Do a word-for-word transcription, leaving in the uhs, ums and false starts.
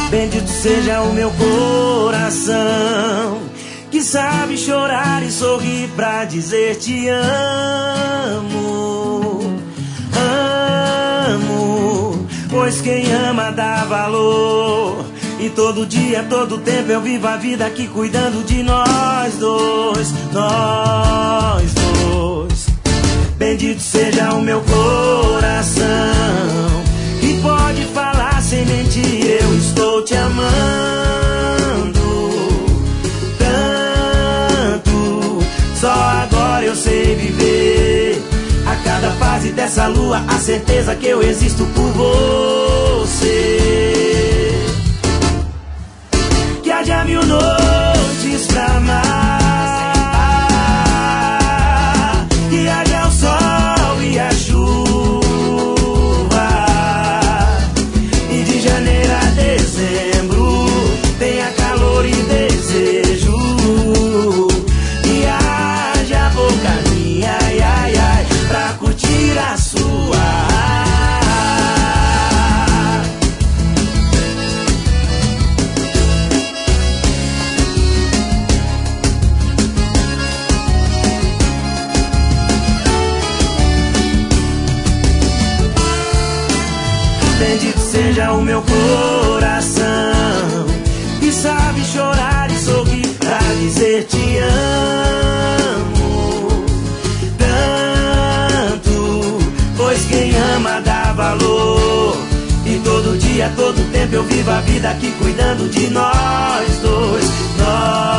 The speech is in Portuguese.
Bendito seja o meu coração, que sabe chorar e sorrir pra dizer te amo. Amo, pois quem ama dá valor. E todo dia, todo tempo eu vivo a vida aqui cuidando de nós dois, nós dois. Bendito seja o meu coração, que pode falar sem mentir, eu estou te amando tanto. Só agora eu sei viver a cada fase dessa lua, a certeza que eu existo por você. Que haja mil noites pra amar, que haja o sol e a chuva, e de janeiro a dezembro tenha calor e desejo, e haja boca minha, ai, ai, ai, pra curtir a sua. Bendito seja o meu coração, que sabe chorar e sorrir pra dizer te amo tanto, pois quem ama dá valor. E todo dia, todo tempo eu vivo a vida aqui cuidando de nós dois, nós